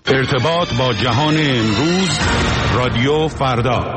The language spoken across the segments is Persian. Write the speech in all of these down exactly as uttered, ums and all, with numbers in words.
ارتباط با جهان امروز، رادیو فردا.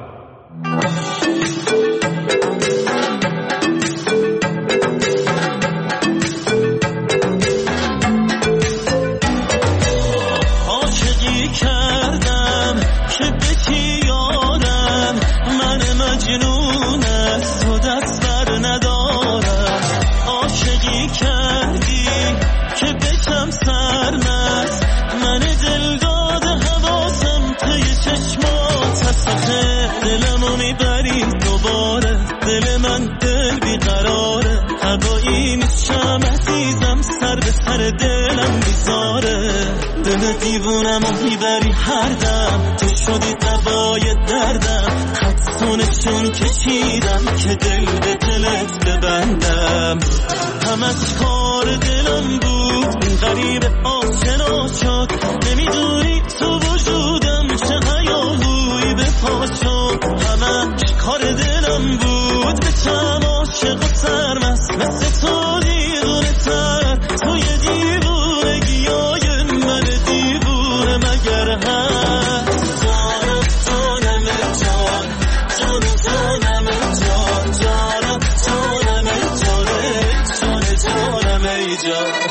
عاشقی کردم که بکی یارم، من مجنونت تو دست بر ندارم. عاشقی کردی که بکم سرمست، من دل داده حواسم توی چشمات هست. دلمو میبری دوباره، دل من دل بیقراره. هوایی میشم عزیزم، سر به سر دلم بیزاره. دل دیوونمو میبری هر دم، تو شدی دوای دردم. خط نشون کشیدم که دل به دلت ببندم. همش کار دلم بود، این غریب آشنا شد. نمیدونی تو وجودم چه هیاهویی به پا شد. همش کار دلم بود، به چم عاشق و سرمست. مثل تو دیوونه تر، توی دیوونگی های من دیوونه مگر هست. جانم جانم جان، جان جانم جان، جانم جانم جان، جان جانم ای جان.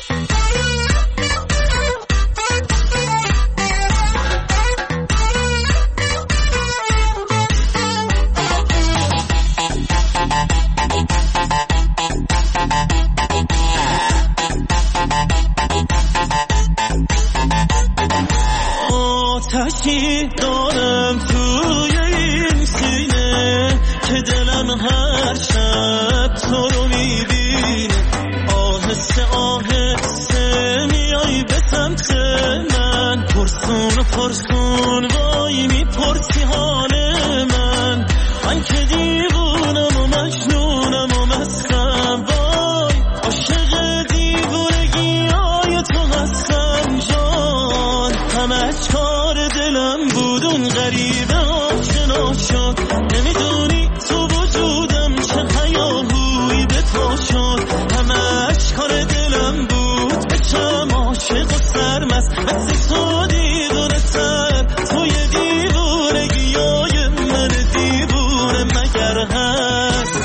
آتشی دارم توی این سینه که دلم هر شب تو رو میبینه. آهسته آهسته میای به سمت من، پرسون و پرسون وای میپرسی حال من. من که دیوونم و مجنونم و مستم، وای عاشق دیوونگی های تو هستم جان. همش کار دلم بود، اون غریبه آشنا شد. نمیدونی تو وجودم چه هیاهویی به پا شد. همش کار دلم بود، به چم عاشق و سرمست. مثل تو دیوونه تر، توی دیوونگی های من دیوونه مگر هست.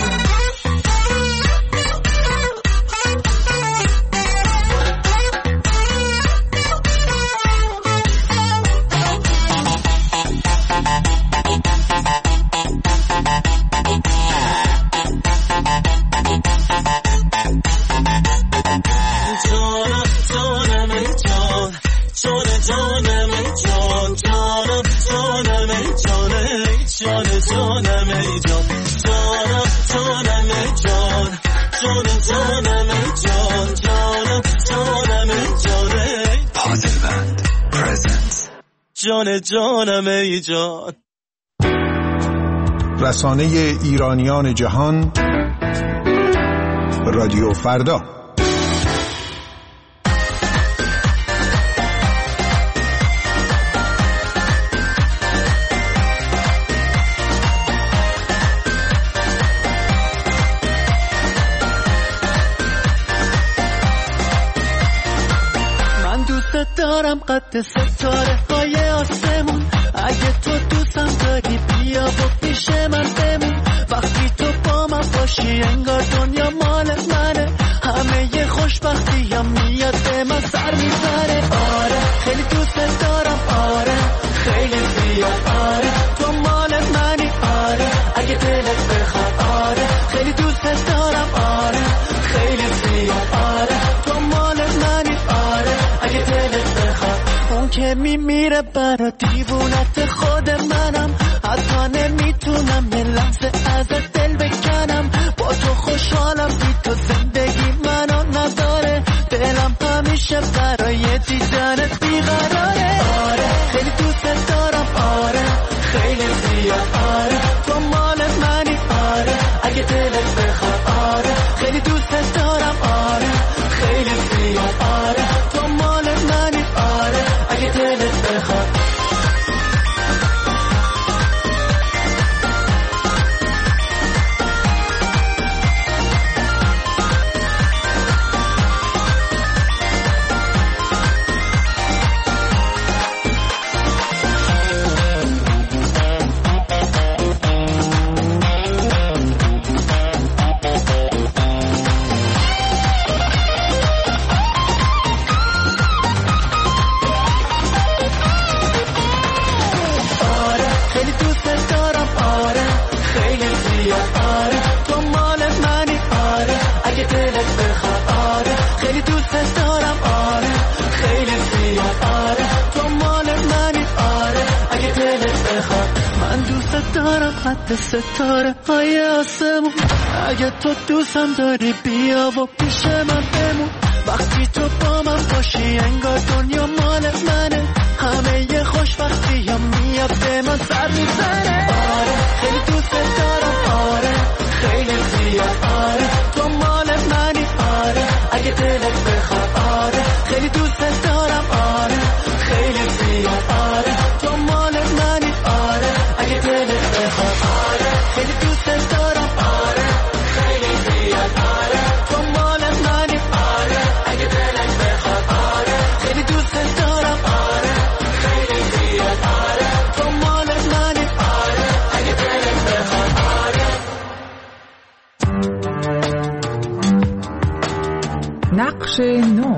جان جانم ای جان. رسانه ایرانیان جهان، رادیو فردا. من دوست دارم قد ستاره های آسمون. اگه تو دوستم داری بیا با پیش من بمون. وقتی تو با من باشی انگار دنیا مال منه. همه ی خوشبختی هم میاد به من سر میبره. آره خیلی دوست دارم، آره خیلی زیاد، آره تو مال منی، آره اگه دلت بخواد، آره خیلی دوست دارم، آره خیلی زیاد، آره تو مال منی، آره اگه دلت بخواد. اون که میمیره برا دیوونت خود منم، حتی نمیتونم یه لحظه ازت دل بکنم. با تو خوشحالم، بی تو زندگی منو نداره. دلم همیشه برای دیدنت بیقراره. آره خیلی دوست دارم، آره خیلی زیاد، آره تو مال منی، آره اگه دلت بخواد، آره خیلی دوست دارم، آره خیلی زیاد، آره تو مال منی، آره اگه دلت بخواد. دارم قد ستاره های آسمون. اگه تو دوستم داری بیا و پیش من بمون. وقتی تو با من باشی انگار دنیا مال منه. همه یه خوشبختی هم میاد به من سر میزنه. آره خیلی دوست دارم، آره خیلی زیاد، آره تو مال منی، آره اگه دلت بخواد، آره خیلی دوست دارم، آره خیلی زیاد، آره تو مال منی، آره اگه دلت بخواد، آره خیلی دوست دارم، آره خیلی زیاد، آره تو مال منی، آره اگه دلت بخواد، آره خیلی دوست دارم، آره خیلی زیاد، آره تو مال منی، آره اگه دلت بخواد، آره. نقش نو.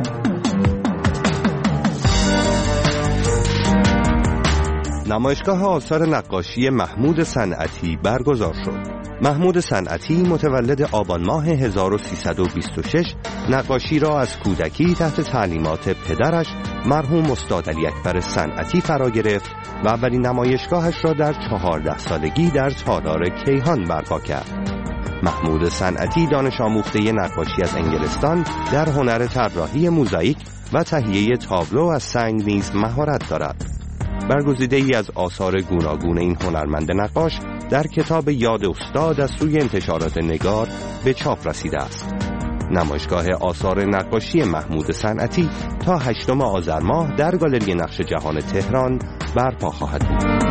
نمایشگاه آثار نقاشی محمود صنعتی برگزار شد. محمود صنعتی متولد آبان ماه هزار و سیصد و بیست و شش نقاشی را از کودکی تحت تعلیمات پدرش مرحوم استاد علی اکبر صنعتی فرا گرفت و اولین نمایشگاهش را در چهارده سالگی در تالار کیهان برپا کرد. محمود صنعتی دانش آموخته نقاشی از انگلستان در هنر طراحی موزاییک و تهیه تابلو از سنگ نیز مهارت دارد. برگزیده ای از آثار گوناگون این هنرمند نقاش در کتاب یاد استاد از سوی انتشارات نگار به چاپ رسیده است. نمایشگاه آثار نقاشی محمود صنعتی تا هشتم آذر ماه در گالری نقش جهان تهران برپا خواهد بود.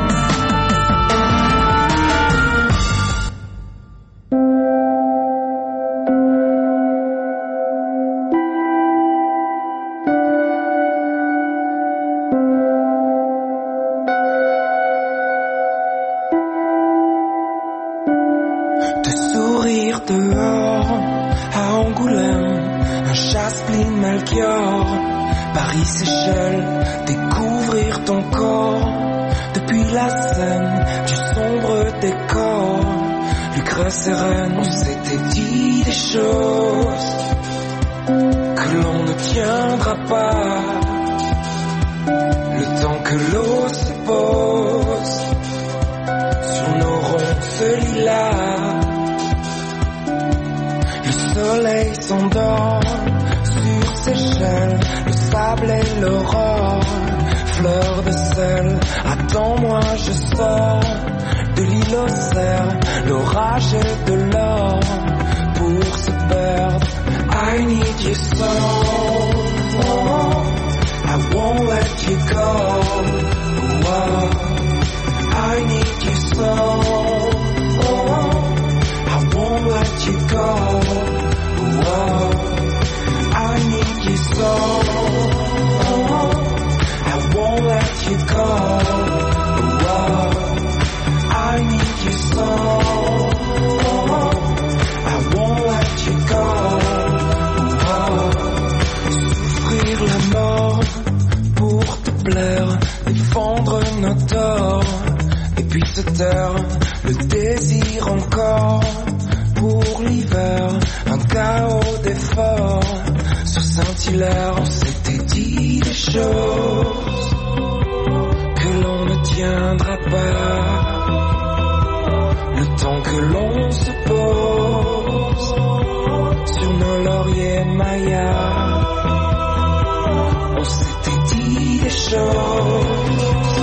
Seychelles, découvrir ton corps depuis la scène du sombre décor. Lucre sereine, on s'était dit des choses que l'on ne tiendra pas. Le temps que l'eau se pose sur nos ronds ce lilas. Le soleil s'endort sur Seychelles. Le sable et l'aurore, fleur de sel, attends-moi je sors de l'île aux cerfs, l'orage et de l'or pour se perdre. I need you so, oh, I won't let you go, oh, I need you so, oh, I won't let you go, oh, I need you so. You go, oh, I need you so, oh, I won't let you go, oh, souffrir la mort pour te plaire, défendre nos torts, et puis se taire, le désir encore, pour l'hiver, un chaos d'efforts, sur Saint-Hilaire on s'était dit des choses l'on ne tiendra pas. Le temps que l'on se pose sur nos lauriers mayas, on s'était dit des choses.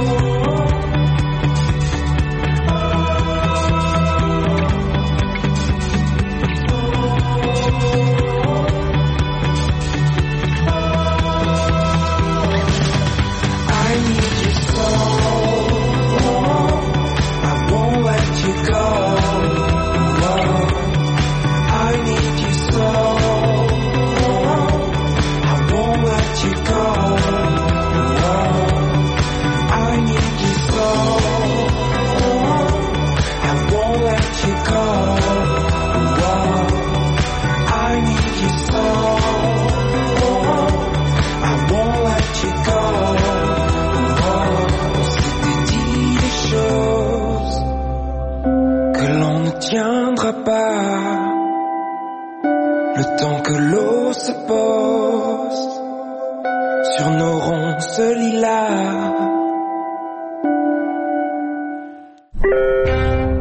Le temps que l'eau se pose sur nos ronces lilas.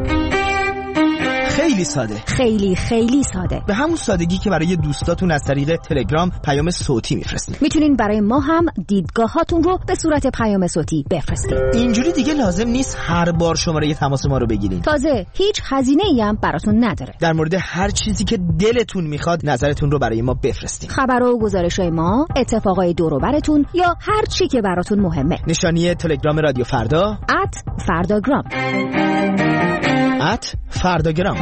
خیلی ساده، خیلی خیلی ساده، به همون سادگی که برای دوستاتون از طریق تلگرام پیام صوتی میفرستین. میتونین برای ما هم دیدگاهاتون رو به صورت پیام صوتی بفرستین. اینجوری دیگه لازم نیست هر بار شماره تماس ما رو بگیرین. تازه هیچ هزینه‌ای هم براتون نداره. در مورد هر چیزی که دلتون میخواد نظرتون رو برای ما بفرستین. خبر و گزارش‌های ما، اتفاقای دور و برتون یا هر چی که براتون مهمه. نشانی تلگرام رادیو فردا ات فرداگرام ات فرداگرام.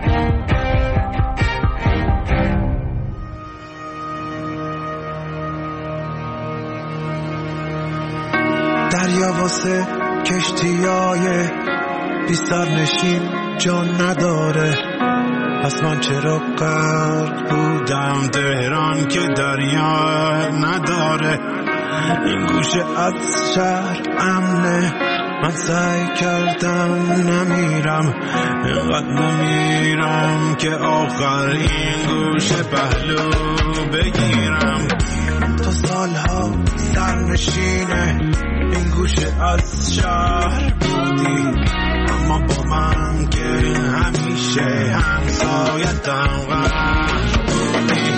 دریا واسه کشتیای بی سرنشین جان نداره، پس من چرا غرق بودم تهران که دریا نداره. این گوشه از شهر امنه، من سعی کردم نمیرم، اینقدر نمیرم که آخر این گوشه پهلو بگیرم. تا سالها سرنشینه این گوشه از شهر بودی، اما با من که همیشه همسایتم غرق بودی.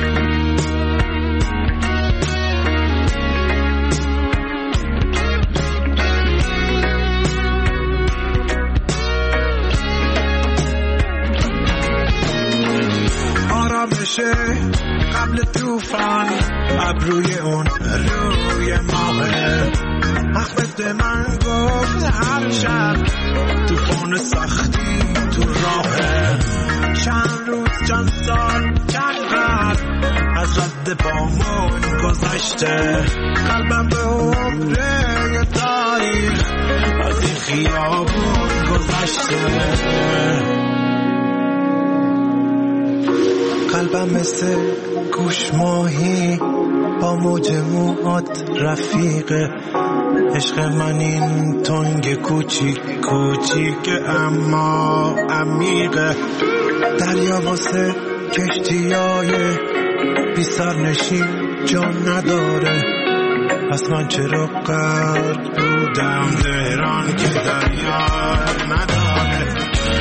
آرامشه قبل توفان، ابروی اون روی ماهه، احمد به من گفت هر شب توفان سختی تو راهه. چند روز چند سال چند قرن از رد پامون گذشته، قلبم به عمره تاریخ از این خیابون گذشته. قلبم مثل گوش ماهی با موج موهات رفیقه، عشق من این تنگ کوچیک کوچیک اما عمیقه. دریا واسه کشتیای بی سرنشین جان نداره، پس من چرا غرق بودم تهران که دریا نداره.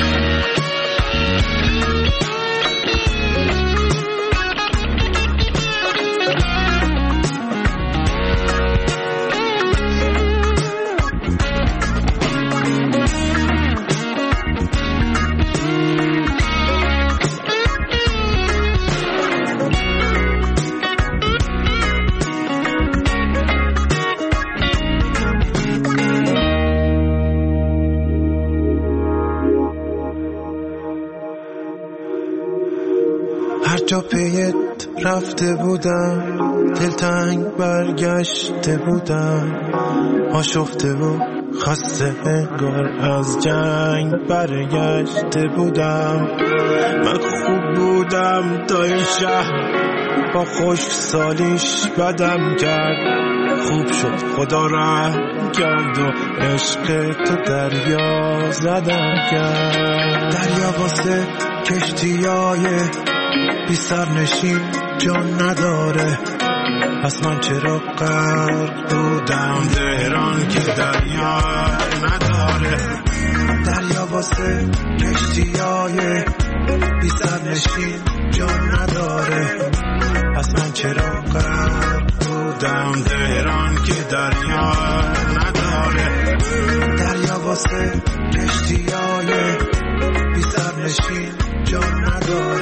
جا پیت رفته بودم، دلتنگ برگشته بودم، آشفته و خسته انگار از جنگ برگشته بودم. من خوب بودم تا این شهر با خشک سالیش بدم کرد، خوب شد خدا رحم کرد و عشق تو دریا زدم کرد. دریا واسه کشتیای بی سرنشین جان نداره، پس من چرا غرق بودم تهران که دریا نداره. دریا واسه کشتیای بی سرنشین جان نداره، پس من چرا غرق بودم تهران که دریا نداره. دریا واسه کشتیای بی سرنشین جان نداره،